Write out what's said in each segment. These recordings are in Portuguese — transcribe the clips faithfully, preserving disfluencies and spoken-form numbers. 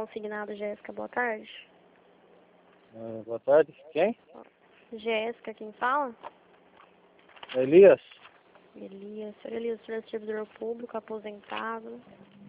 consignado, Jéssica, boa tarde. Ah, boa tarde, quem? Jéssica, quem fala? Elias? Elias, senhor Elias, senhor é servidor público, aposentado.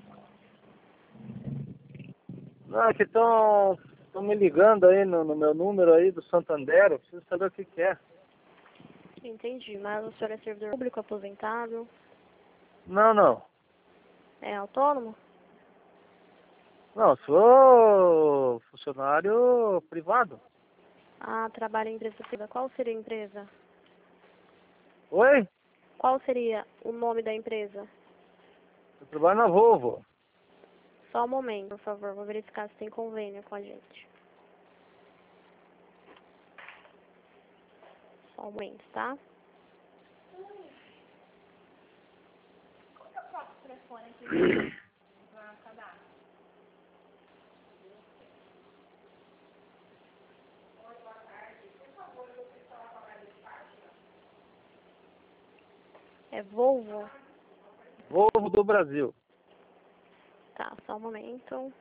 Não, é que estão me ligando aí no, no meu número aí do Santander, eu preciso saber o que que é. Entendi, mas o senhor é servidor público, aposentado? Não, não. É autônomo? Não, sou funcionário privado. Ah, trabalha em empresa privada. Qual seria a empresa? Oi? Qual seria o nome da empresa? Eu trabalho na Volvo. Só um momento, por favor, vou verificar se tem convênio com a gente. Só um momento, tá? É Volvo? Volvo do Brasil. Tá, só um momento.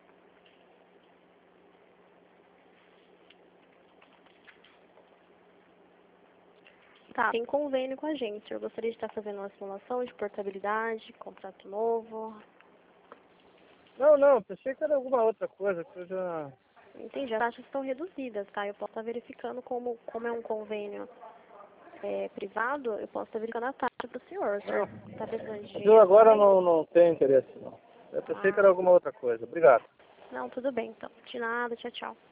Tá, tem convênio com a gente. Eu gostaria de estar fazendo uma simulação de portabilidade, contrato novo. Não, não, pensei que era alguma outra coisa, que eu já... Entendi, as taxas estão reduzidas, tá? Eu posso estar verificando como, como é um convênio é, privado, eu posso estar verificando a taxa para o senhor. O senhor está precisando de Mas eu dinheiro agora também? não, não tenho interesse, não. Eu pensei que Ah, era alguma outra coisa. Obrigado. não, tudo bem, então. De nada, tchau, tchau.